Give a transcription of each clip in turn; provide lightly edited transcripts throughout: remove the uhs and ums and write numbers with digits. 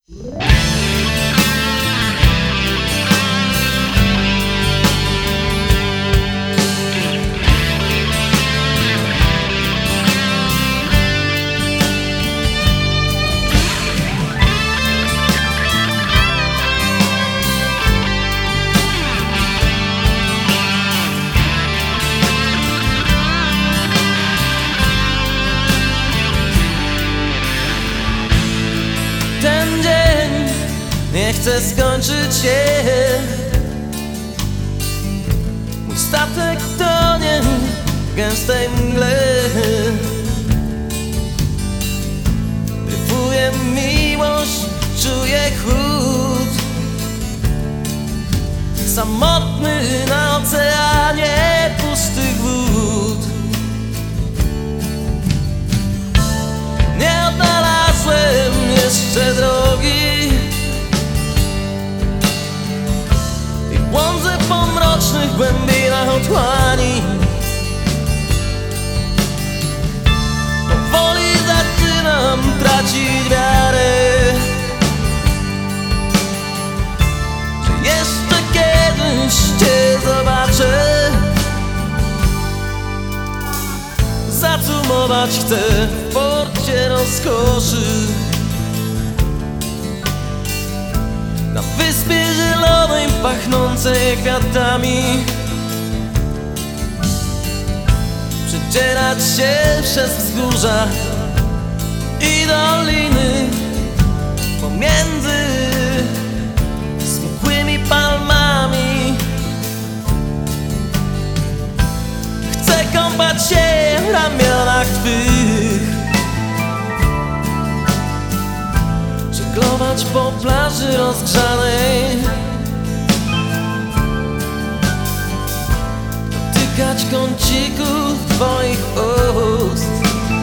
Ten dzień nie chce skończyć się. Mój statek tonie w gęstej mgle. Dryfuje miłość, czuję chłód. Samotny na oceanie pustych wód. Nie odnalazłem jeszcze drogi i błądzę po mrocznych głębinach otchłani. Powoli zaczynam tracić wiarę, że jeszcze kiedyś Cię zobaczę. Zacumować chcę w porcie rozkoszy, na wyspie zielonej pachnącej kwiatami. Przedzierać się przez wzgórza i doliny, pomiędzy smukłymi palmami. Chcę kąpać się w ramionach Twych, żeglować po plaży rozgrzanej, dotykać kącików Twoich ust.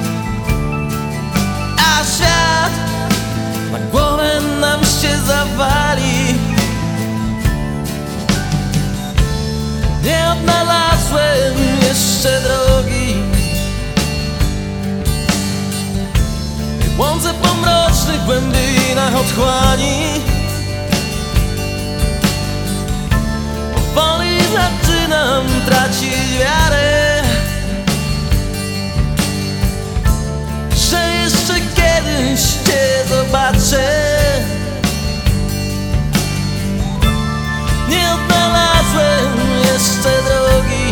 A świat na głowę nam się zawali. Nie odnalazłem jeszcze drogi, błądzę po mrocznych głębinach otchłani. Powoli zaczynam tracić wiarę, że jeszcze kiedyś Cię zobaczę. Nie odnalazłem jeszcze drogi,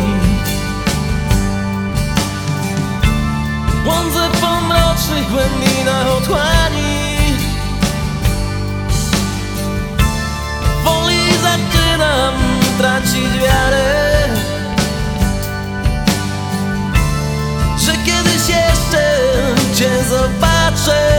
błądzę po mrocznych głębinach otchłani. Powoli zaczynam tracić wiarę, że kiedyś jeszcze Cię zobaczę.